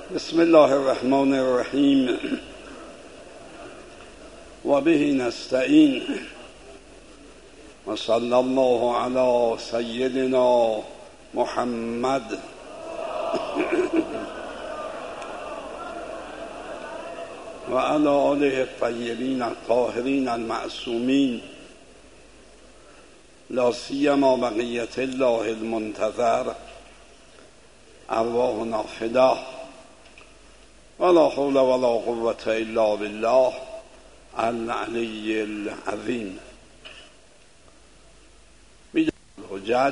بسم الله الرحمن الرحیم و به نستعین و صلی الله علی سیدنا محمد و علی آله الطیبین الطاهرین المعصومین لا سیما بقیة الله المنتظر ارواحنا فدا ولا حول ولا قوة الا بالله العلی العظیم. الحجج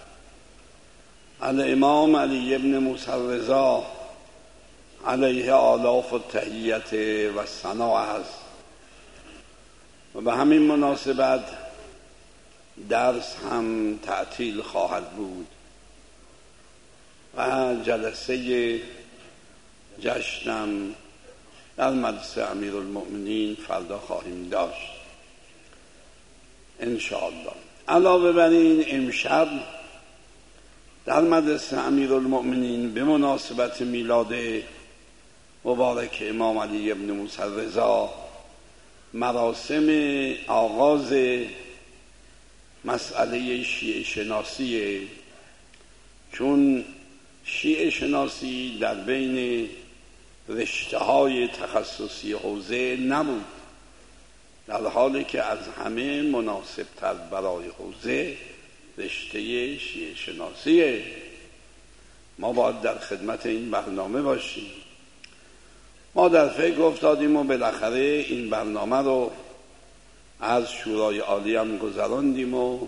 الامام علی بن موسی الرضا علیه آلاف التحیت و ثنا است و به همین مناسبت درس هم تعطیل خواهد بود و جلسه جشنم در مدرسه امیرالمؤمنین فردا خواهیم داشت انشاءالله. علاوه بر این امشب در مدرسه امیرالمؤمنین به مناسبت میلاد مبارک امام علی بن موسی الرضا مراسم آغاز مسئله شیعه شناسیه، چون شیعه شناسی در بین رشته‌های تخصصی حوزه نبود، در حالی که از همه مناسب‌تر برای حوزه رشته شیعه شناسیه. ما باید در خدمت این برنامه باشیم. ما در فکر افتادیم و بالاخره این برنامه رو از شورای عالی هم گذراندیم و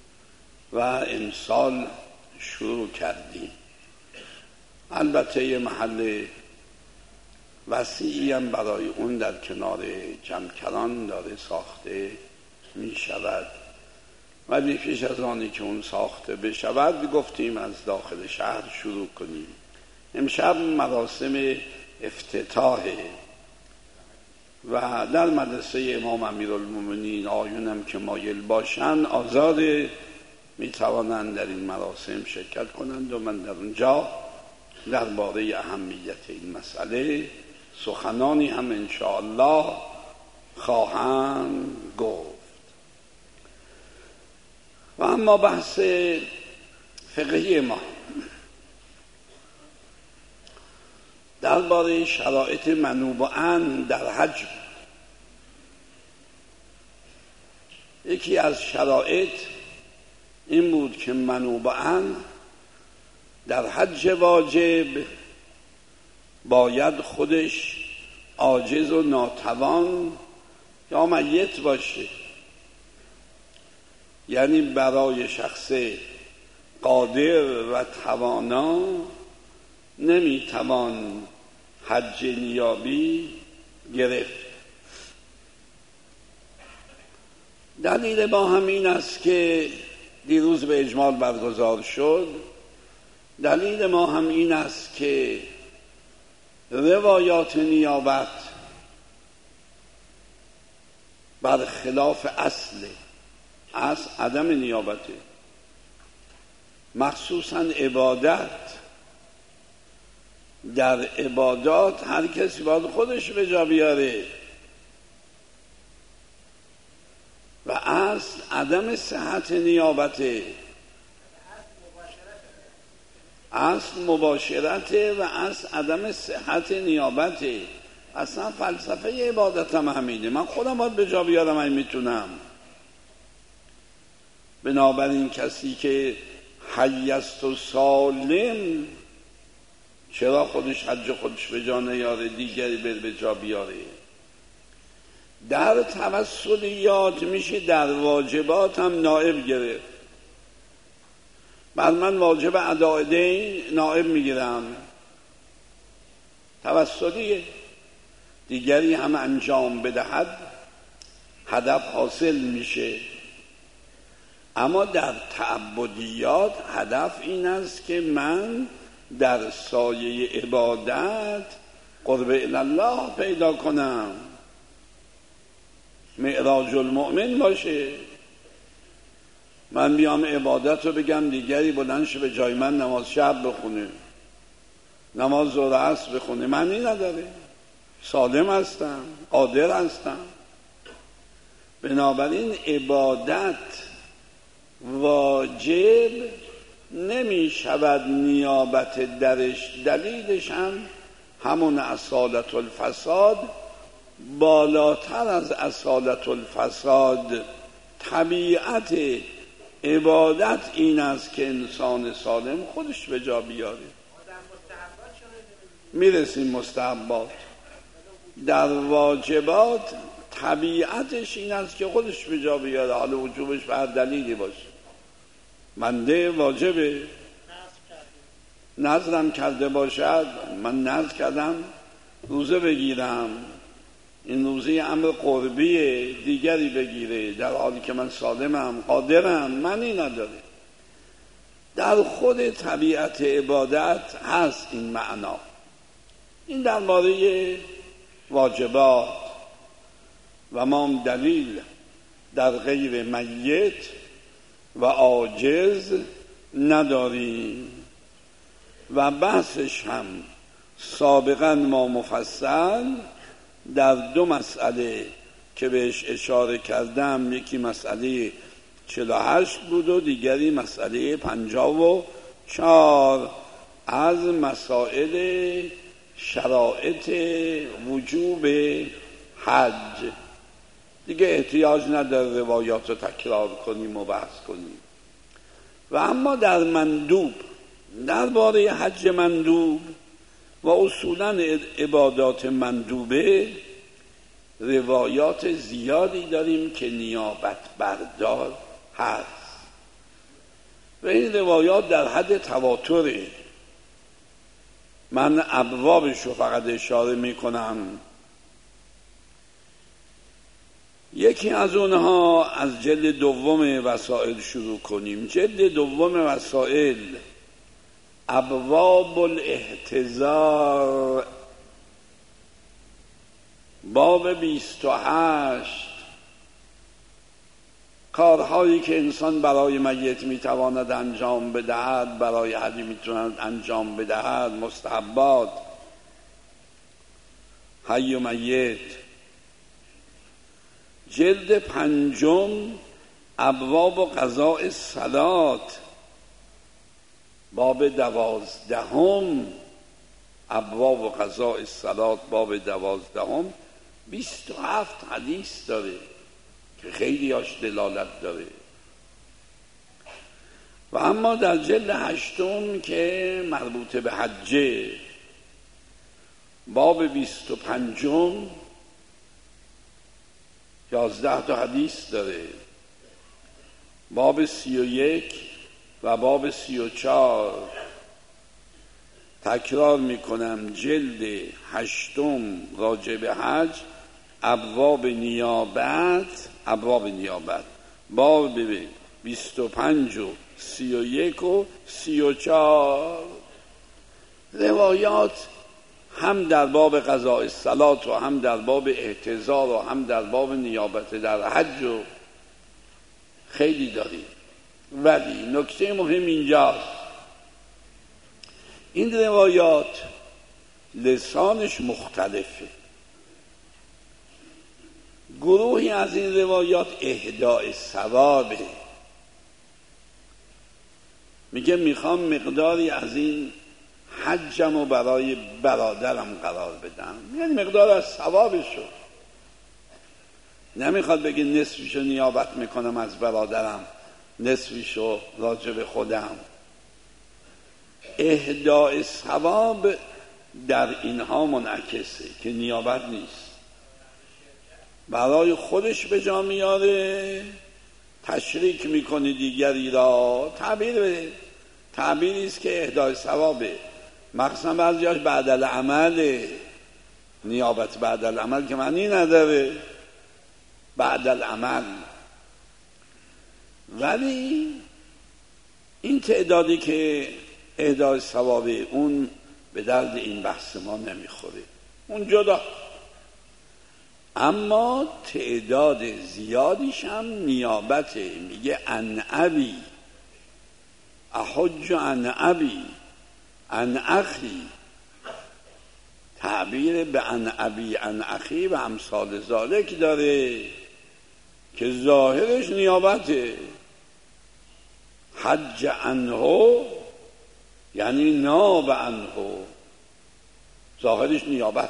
امسال شروع کردیم. البته یه محل وسیعی هم برای اون در کنار جمکران داره ساخته می شود، ولی پیش از آنی که اون ساخته بشود گفتیم از داخل شهر شروع کنیم. امشب مراسم افتتاحه و در مدرسه امام امیرالمؤمنین آیونم که مایل باشن آزاد می توانند در این مراسم شرکت کنند و من در اونجا درباره اهمیت این مسئله سخنانی هم انشاءالله خواهم گفت. و اما بحث فقهی ما درباره شرایط منوباً در حج. یکی از شرایط این بود که منوباً در حج واجب باید خودش عاجز و ناتوان یا میت باشه، یعنی برای شخص قادر و توانا نمیتوان حج نیابی گرفت. دلیل ما همین است که دیروز به اجمال برگزار شد. دلیل ما هم این است که روایات نیابت بر خلاف اصل عدم نیابته، مخصوصا عبادت. در عبادات هر کسی باید خودش به جا بیاره و اصل عدم صحت نیابته، اصل مباشرته و اصل عدم صحت نیابته. اصلا فلسفه عبادت هم همینه، من خودم باید به جا بیارم اگه میتونم. بنابراین کسی که حی است و سالم چرا خودش حج خودش به جا نیاره دیگری به جا بیاره؟ در توسلیات میشه در واجبات هم نائب گرفت. بعد من واجب اداء دین نائب میگیرم، توسلیه، دیگری هم انجام بدهد هدف حاصل میشه. اما در تعبدیات هدف این است که من در سایه عبادت قرب الله پیدا کنم، معراج المؤمن باشه. من بیام عبادت رو بگم دیگری بلند شه به جای من نماز شب بخونه، نماز ظهر عصر بخونه معنی نداره. سالم هستم، قادر هستم. بنابراین عبادت واجب نمی شود نیابت درش. دلیلش هم همون اصالت الفساد. بالاتر از اصالت الفساد طبیعت عبادت این است که انسان سالم خودش به جا بیاره. میرسیم مستحبات. در واجبات طبیعتش این است که خودش به جا بیاره، حالا وجوبش به هر دلیلی باشه. بنده واجبه نذرم کرده باشد، من نذر کردم روزه بگیرم، این روزه امر قربیه، دیگری بگیره در حالی که من سالمم، قادرم، معنی نداره. در خود طبیعت عبادت هست این معنا. این درباره واجبات و ما دلیل در غیر میت و عاجز نداریم و بحثش هم سابقا ما مفصل در دو مسئله که بهش اشاره کردم، یکی مسئله 48 بود و دیگری مسئله 54 از مسائل شرایط وجوب حج. دیگه احتیاج نداره روایات رو تکرار کنیم و بحث کنیم. و اما در مندوب، درباره حج مندوب و اصولا عبادات مندوبه روایات زیادی داریم که نیابت بردار هست و این روایات در حد تواتره. من ابوابش رو فقط اشاره میکنم. یکی از اونها از جلد دوم وسائل شروع کنیم. جلد دوم وسائل، ابواب الاحتضار، باب 28، کارهایی که انسان برای میت میتواند انجام بدهد، برای حج میتواند انجام بدهد، مستحبات، حی و میت. جلد 5 ابواب و قضاء الصلات، باب 12 ابواب و قضاء الصلات، باب 12 27 حدیث داره که خیلی هاش دلالت داره. و اما در جلد 8 که مربوط به حجه، باب 25 11 تا حدیث داره. باب 31 و باب 34 تکرار میکنم. جلد 8 راجع به حج، ابواب نیابت، باب 25 و 31 و 34 روایات هم در باب قضاء الصلات و هم در باب احتضار و هم در باب نیابت در حج و خیلی داریم. ولی نکته مهم اینجاست، این روایات لسانش مختلفه. گروهی از این روایات اهداء ثوابه، میگه میخوام مقداری از این حجم رو برای برادرم قرار بدم، یعنی مقدار از ثوابشو. نمیخواد بگه نصفشو نیابت میکنم از برادرم، نصفشو راجع به خودم. اهداء ثواب در اینها منعکسه که نیابت نیست، برای خودش به جا میاره، تشریک میکنه دیگری را. تعبیری است که اهداء ثوابه. مخصوصا بعضیاش بعد العمل، نیابت بعد العمل که معنی نداره، بعد العمل. ولی این تعدادی که اهداء ثوابه اون به درد این بحث ما نمیخوره، اون جدا. اما تعداد زیادیش هم نیابته. میگه عن ابی احج عن ابی عن اخی تعبیر به عن ابی عن اخی و امثال ذالک داره که ظاهرش نیابته. حج عنه یعنی ناب عنه، ظاهرش نیابت.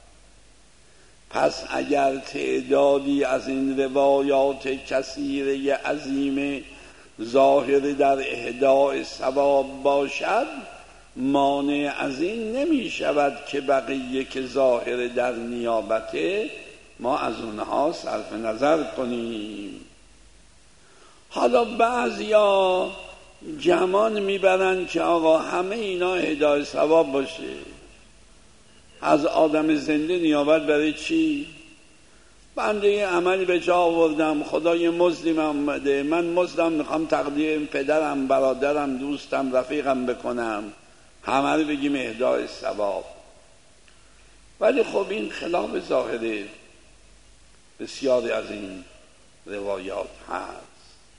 پس اگر تعدادی از این روایات کثیره عظیم ظاهر در اهداء ثواب باشد، مانع از این نمی شود که بقیه که ظاهر در نیابته ما از اونها صرف نظر کنیم. حالا بعضیا گمان میبرن که آقا همه اینا اهدای ثواب باشه، از آدم زنده نیابت برای چی؟ بنده عملی به جا آوردم، خدای مزدی من اومده، من مزدم میخوام تقدیم پدرم، برادرم، دوستم، رفیقم بکنم، همه رو بگیم اهدای ثواب. ولی خب این خلاف ظاهر بسیاری از این روایات هست.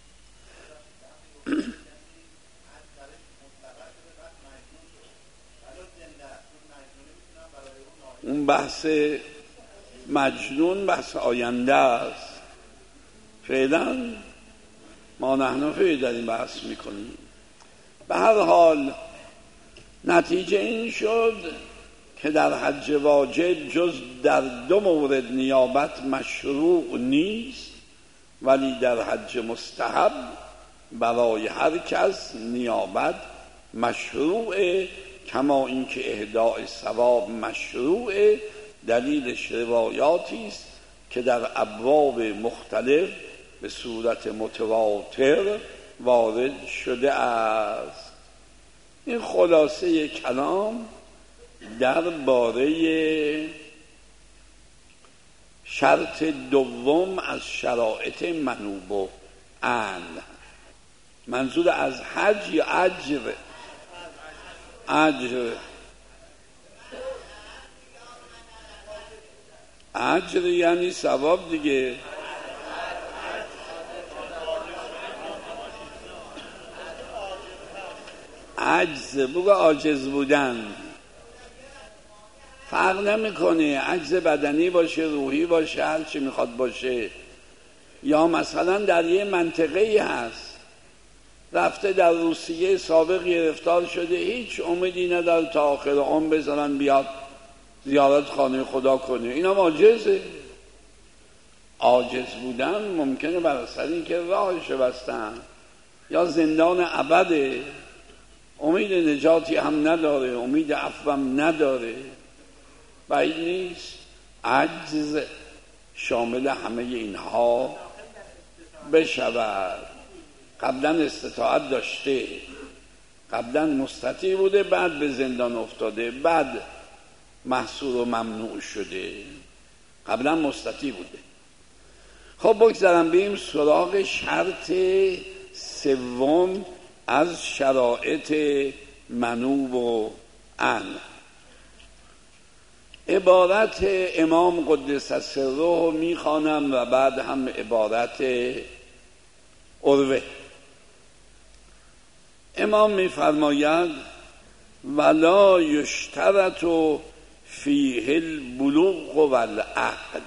اون بحث مجنون بحث آینده است. فعلا ما نحن در این بحث میکنیم. به هر حال نتیجه این شد که در حج واجب جز در 2 مورد نیابت مشروع نیست، ولی در حج مستحب برای هر کس نیابت مشروعه، کما اینکه اهداء ثواب مشروعه. دلیلش روایاتی است که در ابواب مختلف به صورت متواتر وارد شده است. این خلاصه کلام درباره شرط دوم از شرایط منوب عن. منظور از حج یا اجر؟ اجر یعنی ثواب دیگه. عجز بگو عاجز بودن، فرق نمیکنه، عجز بدنی باشه، روحی باشه، هر چی میخواد باشه. یا مثلا در یه منطقه هست، رفته در روسیه، سابق گرفتار شده، هیچ امیدی نداره تا آخر عمر بذارن بیاد زیارت خانه خدا کنه، اینا عاجزه. عاجز بودن ممکنه بر اثر اینکه راهش بستن، یا زندان ابده، امید نجاتی هم نداره، امید عفو هم نداره. بعید نیست عجز شامل همه اینها بشود. قبلا استطاعت داشته، قبلا مستطیع بوده، بعد به زندان افتاده، بعد محصور و ممنوع شده، قبلا مستطیع بوده. خب بگذارم بریم سراغ شرط سوم از شرایط منوب عن. عبارت امام قدس سره میخوانم و بعد هم عبارت عروه. امام میفرماید ولا یشترط فیه البلوغ والعقل.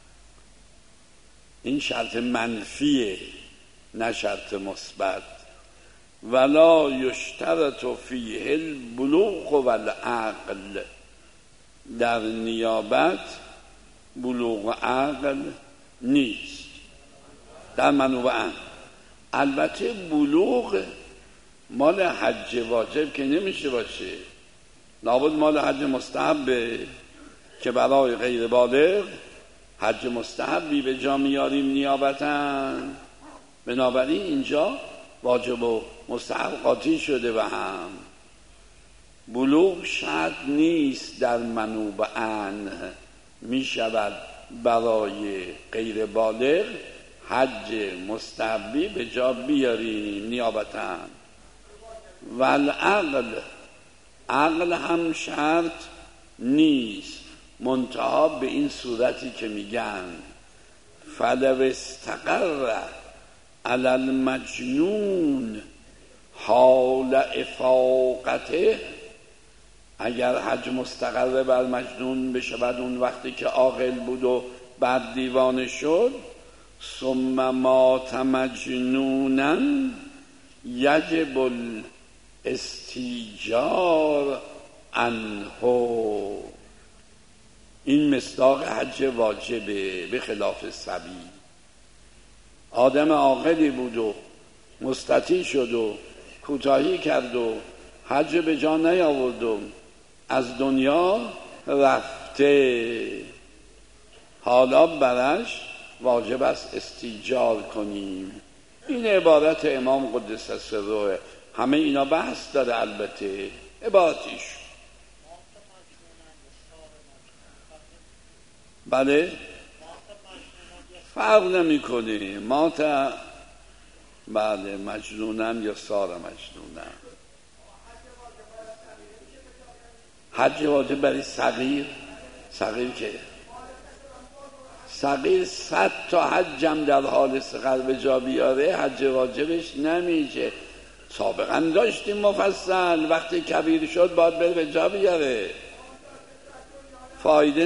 این شرط منفیه نه شرط مثبت. ولا یشترط فیه البلوغ والعقل، در نیابت بلوغ و عقل نیست در منوب عن. البته بلوغ مال حج واجب که نمیشه باشه، لابد مال حج مستحبه که برای غیر بالغ حج مستحبی به جا میاریم نیابتاً. بنابراین اینجا واجب و مستحب قاطی شده و هم بلوغ شرط نیست در منوب عن. می شود برای غیر بالغ حج مستحبی به جا بیاریم نیابتاً. والعقل، عقل هم شرط نیست، منتها به این صورتی که میگن فلو استقر علی المجنون حال افاقته، اگر حج مستقر بر مجنون بشود اون وقتی که عاقل بود و بعد دیوانه شد، ثم مات مجنونا یجب الاستیجار عنه. این مصداق حج واجبه، به خلاف صبی. آدم عاقلی بود و مستطیع شد و کوتاهی کرد و حج به جا نیاورد و از دنیا رفته، حالا برش واجب است استیجار کنیم. این عبارت امام قدس سره. همه اینا بحث داره، البته عبارتیش بله فرق نمی کنه. مات بله مجنونن یا سار مجنونن. حج واجب برای صغیر که صغیر 100 تا حجم در حال صغر به جا بیاره حج واجبش نمیشه. سابقا داشتیم مفصل، وقتی کبیر شد باید بره به جا بیاره. فایده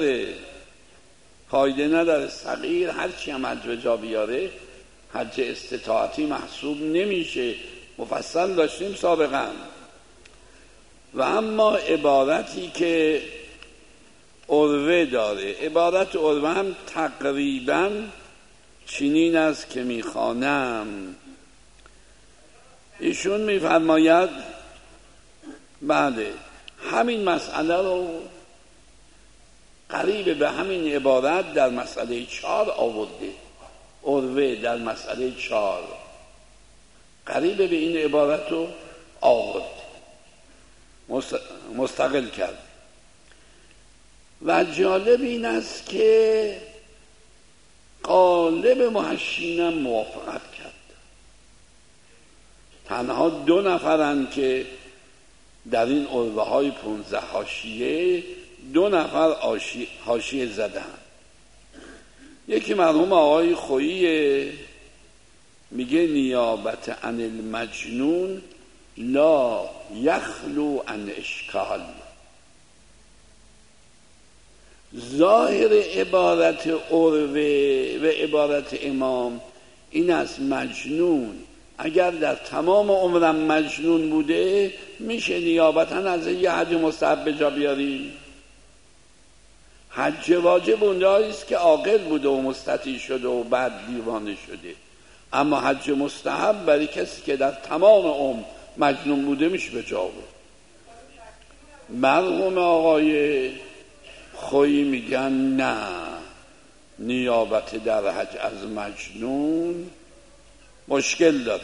نداره. صغیر هرچی هم حج به جا بیاره حج استطاعتی محسوب نمیشه. مفصل داشتیم سابقا. و اما عبارتی که عروه داره، عبارت عروه هم تقریبا چنین است که میخوانم. ایشون میفرماید بله همین مسئله رو قریب به همین عبارت در مسئله 4 آورده. عروه در مسئله 4 قریب به این عبارت رو آورد، مستقل کرد. و جالب این است که غالب محشینم موافقت کرد. تنها 2 نفرن که در این عروه های 15 حاشیه 2 نفر حاشیه زدن. یکی مرحوم آقای خویی میگه نیابت عن المجنون لا یخلو عن اشکال. ظاهر عبارت عروه و عبارت امام این است مجنون اگر در تمام عمرم مجنون بوده میشه نیابتا از یه حج مستحب به جا بیاریم. حج واجب اونجایی است که عاقل بوده و مستطیع شده و بعد دیوانه شده. اما حج مستحب برای کسی که در تمام عمر مجنون بوده میشه به جا بود. مرحوم آقای خویی میگن نه، نیابت در حج از مجنون مشکل داره.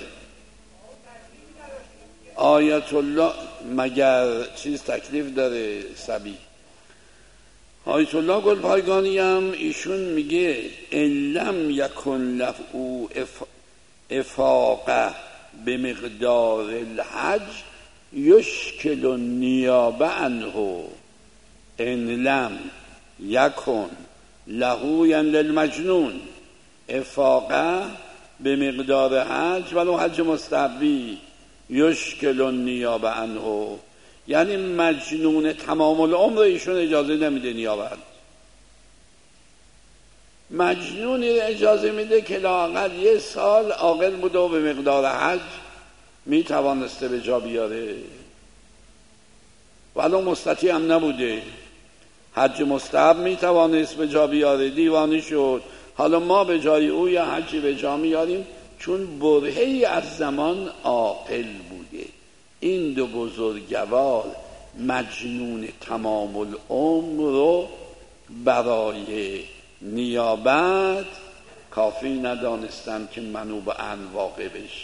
آیت الله مگر چیز تکلیف داره صبی؟ آیت الله گلپایگانی هم ایشون میگه لم یکن له افاقه به مقدار الحج یشکل النیابه عنه. ان لم یکن له یعنی للمجنون افاقه به مقدار حج ولو حج مستحبی یشکل النیابه عنه، یعنی مجنون تمام العمر ایشون اجازه نمیده نیابت. مجنونی اجازه میده که لااقل 1 سال عاقل بوده و به مقدار حج میتوانسته به جا بیاره ولو مستطیع هم نبوده. حج مستحب میتوانست به جا بیاره، دیوانه شد. حالا ما به جای او یا حجی به جا میاریم چون برهه‌ای از زمان عاقل بوده. این 2 بزرگوار مجنون تمام العمر رو برای نیابت کافی ندانستن که منوب عن واقع بشه.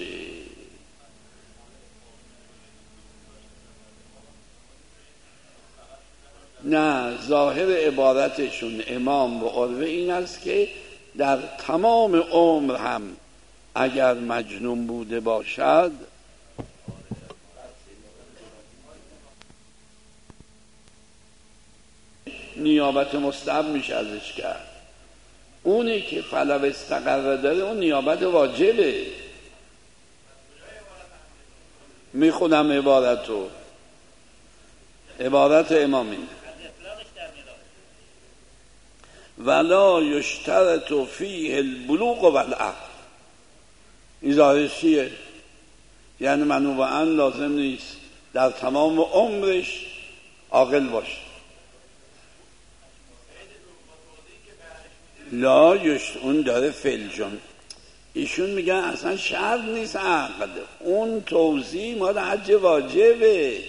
نه، ظاهر عبارتشون امام و عروه این است که در تمام عمر هم اگر مجنون بوده باشد نیابت مستحب میشه ازش کرد. اونی که فلو استقر داره اون نیابت واجبه. میخونم عبارتو عبارت امام اینه ولا یشترط فیه البلوغ والعقل. این ظاهرش چیه؟ یعنی منوعاً لازم نیست در تمام عمرش عاقل باشه. اون داره فلجون، ایشون میگن اصلا شرط نیست عقل، اون توضیح مال حج واجبه.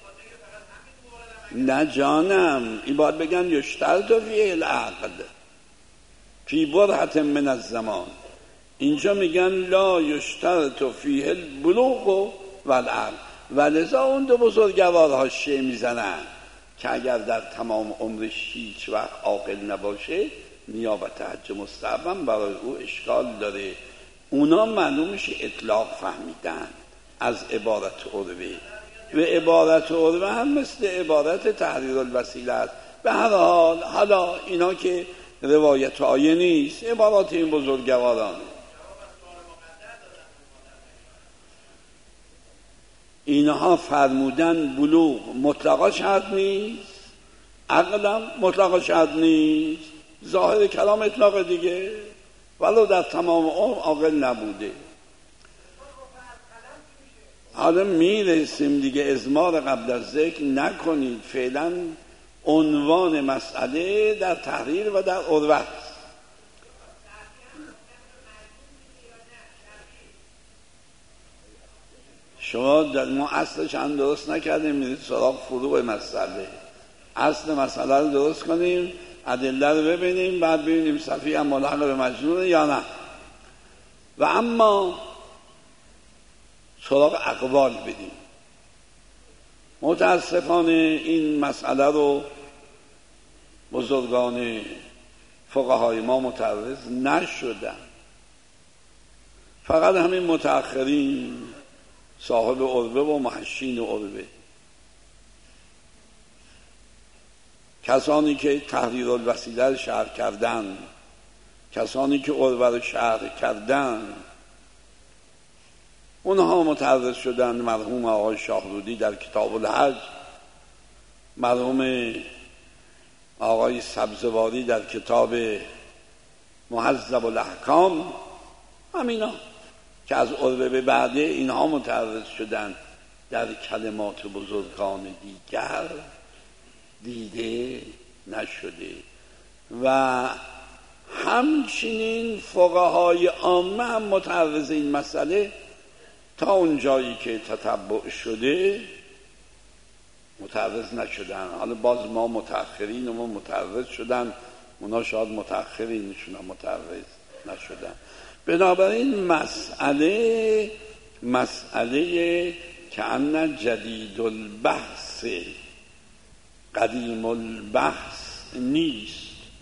نه جانم، این باید بگن یشترط فیه العقل فی برهة من الزمان. اینجا میگن لا یشترط فیه البلوغ والعقل، ولذا اون دو بزرگوار حاشیه میزنن که اگر در تمام عمرش هیچ وقت عاقل نباشه نیابت حج مستحبم برای او اشکال داره. اونا معلومش اطلاق فهمیدن از عبارت عروه و عبارت عروه هم مثل عبارت تحریر الوسیله است. به هر حال حالا اینا که روایت آیه نیست، عبارات این بزرگواران، اینها فرمودن بلوغ مطلقا شرط نیست، عقلم مطلقا شرط نیست، ظاهر کلام اطلاق دیگه، ولو در تمام عمر عاقل نبوده. حالا میرسیم دیگه، ازمار قبل از ذکر نکنید، فعلا عنوان مسئله در تحریر و در عروه. شما ما اصلش هم درست نکردیم، میرید سراغ فروع مسئله. اصل مسئله رو درست کنیم، ادله رو ببینیم، بعد ببینیم صفی هم ملحق به مجنون یا نه. و اما سراغ اقوال بدیم. متاسفانه این مسئله رو بزرگان فقهای ما متعرض نشدن، فقط همین متأخرین صاحب عروه و محشین عروه، کسانی که تحریر الوسیله رو شرح کردن، کسانی که عروه رو شرح کردن، اونها متعرض شدن. مرحوم آقای شاهرودی در کتاب الحج، مرحوم آقای سبزواری در کتاب مهذب الاحکام، همینا که از عروه به بعده اینها متعرض شدن، در کلمات بزرگان دیگر دیده نشده. و همچنین فقهای عامه هم متعرض این مسئله تا اون جایی که تتبع شده متعرض نشدن. حالا باز ما متأخرین و ما متعرض شدن، اونا شاید متأخرینشون هم متعرض نشدن. بنابراین مسئله که ان جدید البحث قدیم البحث نیست.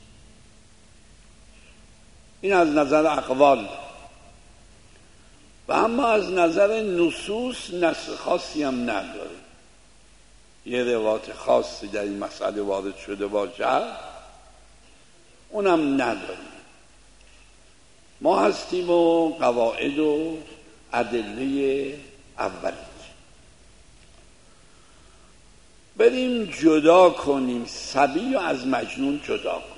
این از نظر اقوال. و اما از نظر نصوص نص خاصی هم نداره. یه روایت خاصی در این مسئله وارد شده باشه اونم نداره. ما هستیم و قواعد و ادله اولی. بریم جدا کنیم صبی رو از مجنون جدا کنیم.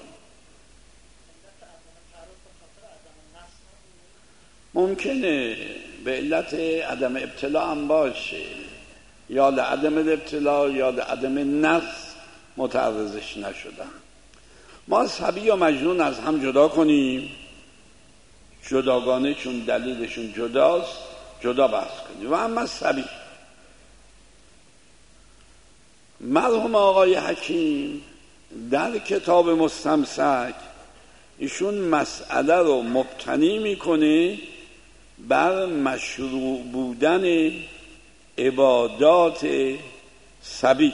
ممکنه به علت عدم ابتلا هم باشه، یا لعدم الابتلا یا لعدم نص متعرضش نشدن. ما صبی و مجنون از هم جدا کنیم، جداگانه، چون دلیلشون جداست جدا بحث کنیم. و اما صبی، مرحوم آقای حکیم در کتاب مستمسک ایشون مسئله رو مبتنی میکنه بر مشروع بودن عبادات صبی.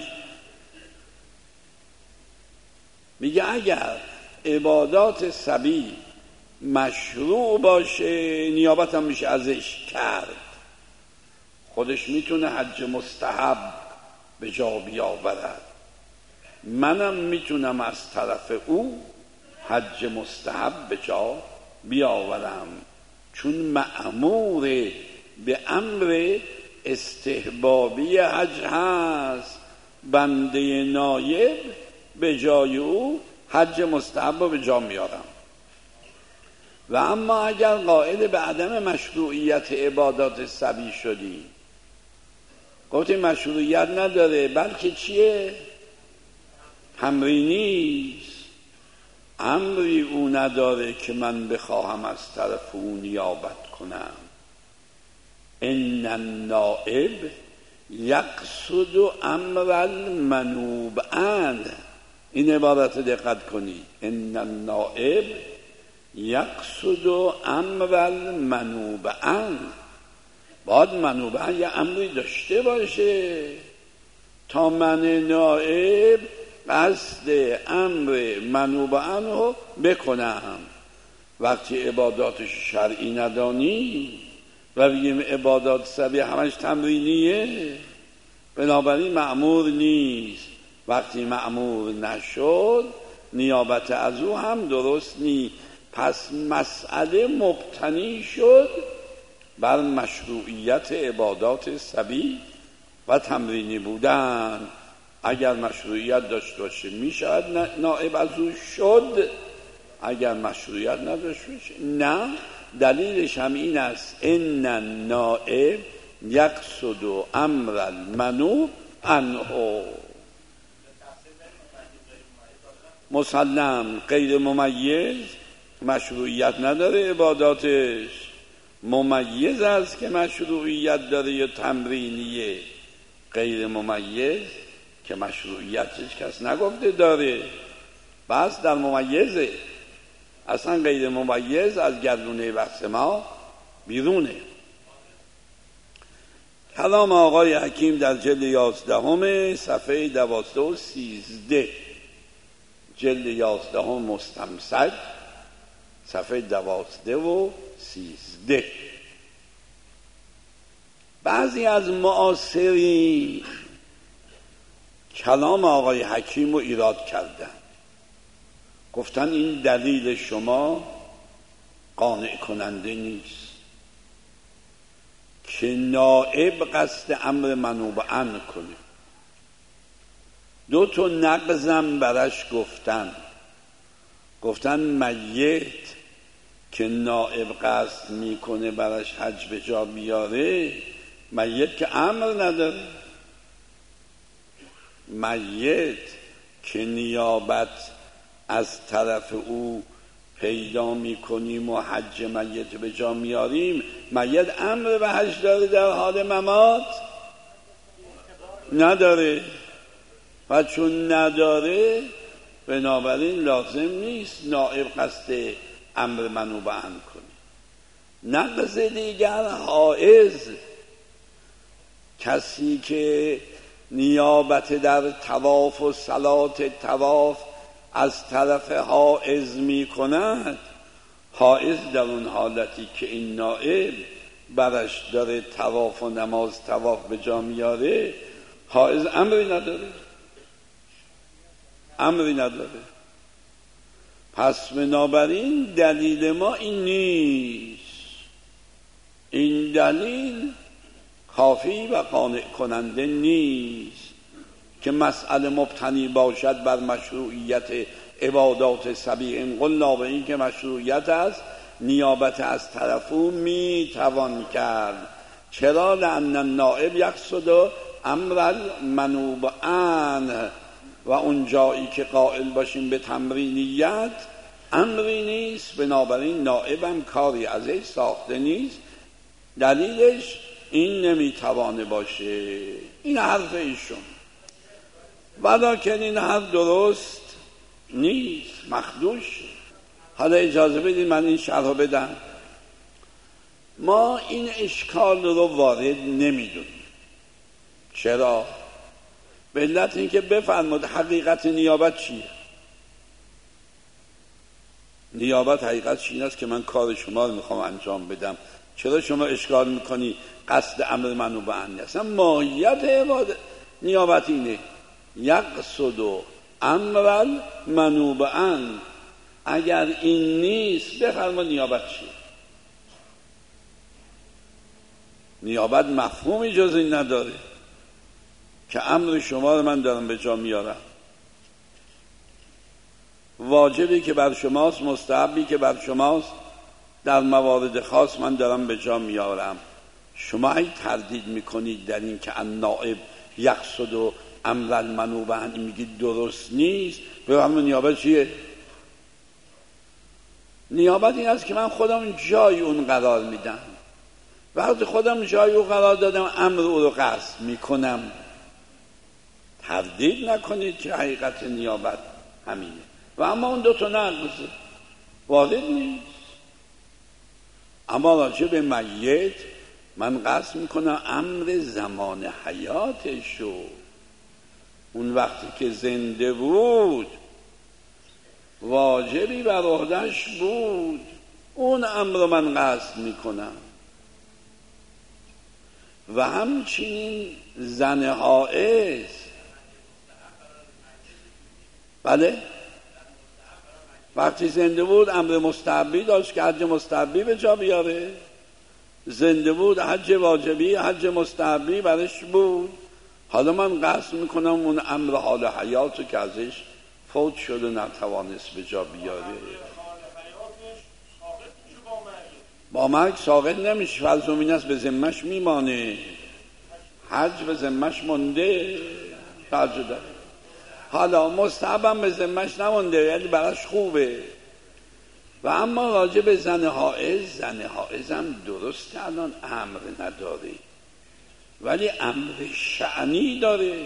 میگه اگر عبادات صبی مشروع باشه نیابت هم میشه ازش کرد، خودش میتونه حج مستحب به جا بیاورد، منم میتونم از طرف او حج مستحب به جا بیاورم، چون مأمور به امر استحبابی حج هست بنده نایب به جای او حج مستحب رو به جا میارم. و اما اگر قائل به عدم مشروعیت عبادات سبی شدی، گفتی مشروعیت نداره بلکه چیه؟ تمرینیست، امری او نداره که من بخواهم از طرف او نیابت کنم. ان النائب یقصد امر المنوب عنه. این عبارت دقت کنید. ان النائب یقصد امر المنوب عنه. باید منوب عنه یه امری داشته باشه تا من نائب قصد امر منوب عنه رو بکنم. وقتی عباداتش شرعی ندانی و بگیم عبادات سبی همش تمرینیه، بنابراین مأمور نیست. وقتی مأمور نشد نیابت از او هم درست نیست. پس مسئله مبتنی شد بر مشروعیت عبادات سبی و تمرینی بودن. اگر مشروعیت داشته باشه میشود نائب از او شد، اگر مشروعیت نداشته باشه نه. دلیلش هم این است ان النائب یقصد امر المنوب عنه. مسلم غیر ممیز مشروعیت نداره عباداتش، ممیز است که مشروعیت داره یا تمرینیه. غیر ممیز که مشروعیتش کس نگفته داره، بس در ممیزه. اصلا غیر ممیز از گردونه بحث ما بیرونه. کلام آقای حکیم در جلد 11 صفحه 12 و 13. جلد 11 مستمسک صفحه 12 و 13. بعضی از معاصرین کلام آقای حکیم رو ایراد کردن، گفتن این دلیل شما قانع کننده نیست که نائب قصد امر منوب عنه کنه. 2 نقضم برش گفتن میت که نائب قصد میکنه برش حج به جا بیاره، میت که امر نداره. میت که نیابت از طرف او پیدا میکنیم و حج میت به جا میاریم، میت امر به حج داره در حال ممات؟ نداره. و چون نداره بنابراین لازم نیست نائب قصد امر منوب عنه کنه. نقض دیگر حائض، کسی که نیابت در طواف و صلات طواف از طرف حائض می کند، حائض در اون حالتی که این نائب برش داره طواف و نماز طواف به جا میاره، حائض امری نداره. پس بنابراین دلیل ما این نیست. این دلیل کافی و قانع کننده نیست که مسئله مبتنی باشد بر مشروعیت عبادات سبیح. این قلنا به این که مشروعیت است نیابت از طرف او میتوان کرد. چرا؟ لأن النائب یقصد امر المنوب عنه. و اون جایی که قائل باشیم به تمرینیت امری نیست، بنابراین نائبم کاری ازش ساخته نیست. دلیلش این نمیتوانه باشه. این حرف ایشون، ولیکن این حرف درست نیست، مخدوش. حالا اجازه بدید من این شرح بدم. ما این اشکال رو وارد نمیدونیم. چرا؟ به علت اینکه بفرمود حقیقت نیابت چیه؟ نیابت حقیقت این است که من کار شما رو میخوام انجام بدم. چرا شما اشکال میکنی قصد امر منوب عنه؟ اصلا ماهیت عبادت نیابت اینه، یقصد امر منوب عنه. اگر این نیست بفرما نیابت چیه؟ نیابت مفهومی جز این نداره که امر شما رو من دارم به جا میارم، واجبی که بر شماست، مستحبی که بر شماست، در موارد خاص من دارم به جا میارم. شما ای تردید میکنید در این که النائب یقصد و امر منوبا، میگید درست نیست. به همون نیابت چیه؟ نیابت این است که من خودم جای اون قرار میدم. وقتی خودم جای اون قرار دادم امر او رو قصد میکنم. تردید نکنید که حقیقت نیابت همینه. و اما اون دو تا نقض وارد نیست. اما راجع به میت من قصد میکنم امر زمان حیاتشو، اون وقتی که زنده بود واجبی بر عهده‌اش بود، اون امر من قصد میکنم. و همچنین زن حائض، بله، وقتی زنده بود امر مستحبی داشت که حج مستحبی به جا بیاره. زنده بود حج واجبی، حج مستحبی برش بود. حالا من قصد میکنم اون امر حال حیاتو که ازش فوت شد و نتوانست به جا بیاره. با مرگ ساقط نمیشه، فلزومین است به ذمه‌اش میمانه، حج به ذمه‌اش مونده، حج داره. حالا مستحبم به ذمه‌اش نمونده، یعنی براش خوبه. و اما راجع به زن حائض، زن حائض هم درسته الان امر نداره ولی امر شأنی داره.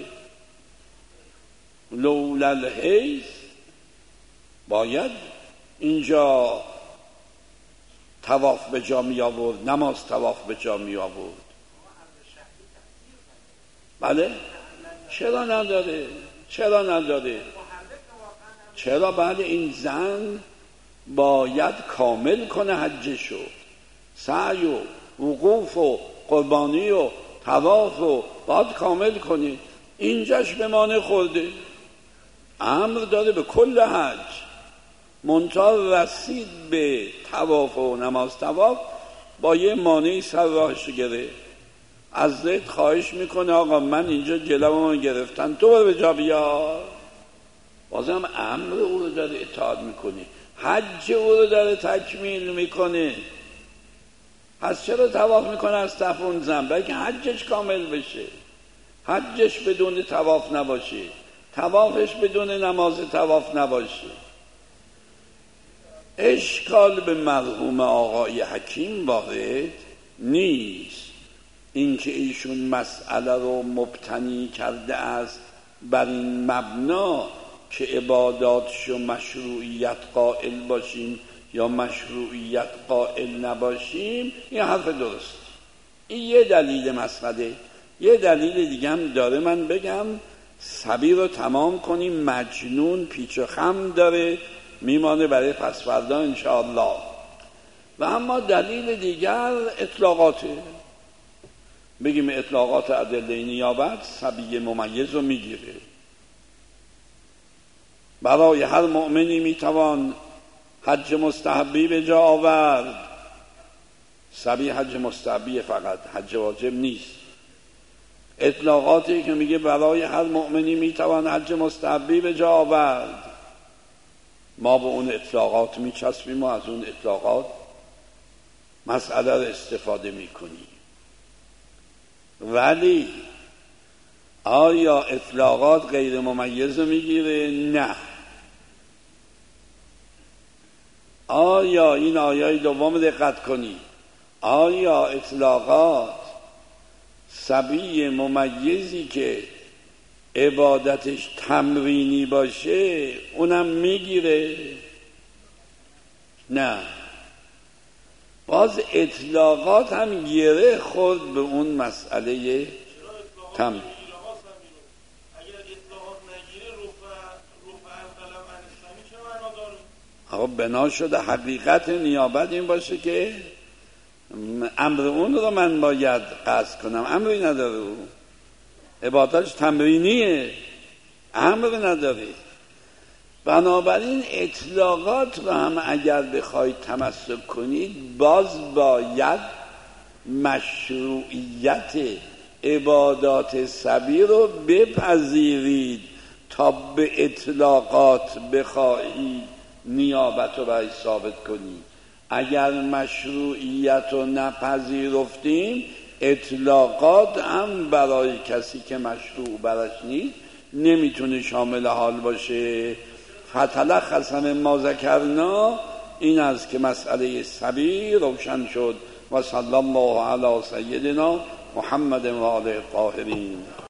لولا الحیض باید اینجا طواف به جا می آورد، نماز طواف به جا می آورد. بله؟ چرا نداره؟ چرا نداره؟ چرا؟ بله، این زن باید کامل کنه حجشو، سعی و وقوف و قربانی و طواف و باید کامل کنه. اینجاش به مانع خورده. امر داره به کل حج، منتها رسید به طواف و نماز طواف با یه مانعی سر راهش گره. از ذات خواهش میکنه آقا من اینجا جلومو گرفتن، تو برو به جا بیار. بازم امر او رو داره اطاعت میکنه، حج او رو داره تکمیل میکنه. پس چرا طواف میکنه از طرف اون زن؟ بلکه حجش کامل بشه، حجش بدون طواف نباشه، طوافش بدون نماز طواف نباشه. اشکال به مرحوم آقای حکیم وارد نیست، اینکه ایشون مسئله رو مبتنی کرده است بر این مبنا که عباداتشو مشروعیت قائل باشیم یا مشروعیت قائل نباشیم. این حرف درست، این یه دلیل مسئله. یه دلیل دیگه هم داره، من بگم سبی رو تمام کنیم، مجنون پیچ و خم داره، میمانه برای پسفردا انشاءالله. و اما دلیل دیگر اطلاقاته، بگیم اطلاقات ادله نیابت سبی ممیز رو میگیره. برای هر مؤمنی میتوان حج مستحبی به جا آورد. سبی حج مستحبی فقط، حج واجب نیست. اطلاقاتی که میگه برای هر مؤمنی میتوان حج مستحبی به جا آورد، ما به اون اطلاقات میچسبیم و از اون اطلاقات مسئله رو استفاده میکنیم. ولی آیا اطلاقات غیر ممیز رو میگیره؟ نه. آیا این آیه دوم دقت کنی، آیا اطلاقات سبی ممیزی که عبادتش تمرینی باشه اونم میگیره؟ نه. باز اطلاقات هم گره خورد به اون مسئله تمرین. بنا شده حقیقت نیابت این باشه که امر اون رو من باید قصد کنم، امری نداره، او عبادتش تمرینیه، امر نداره. بنابراین اطلاقات رو هم اگر بخواید تمسک کنید باز باید مشروعیت عبادات سبیل رو بپذیرید تا به اطلاقات بخواهید نیابت رو برای ثابت کنید. اگر مشروعیت رو نپذیرفتیم اطلاقات هم برای کسی که مشروع برش نیست نمیتونه شامل حال باشه. فتلخص ما ذکرنا این است که مسئله سبیل روشن شد. و صلی الله علی سیدنا محمد و آله الطاهرین.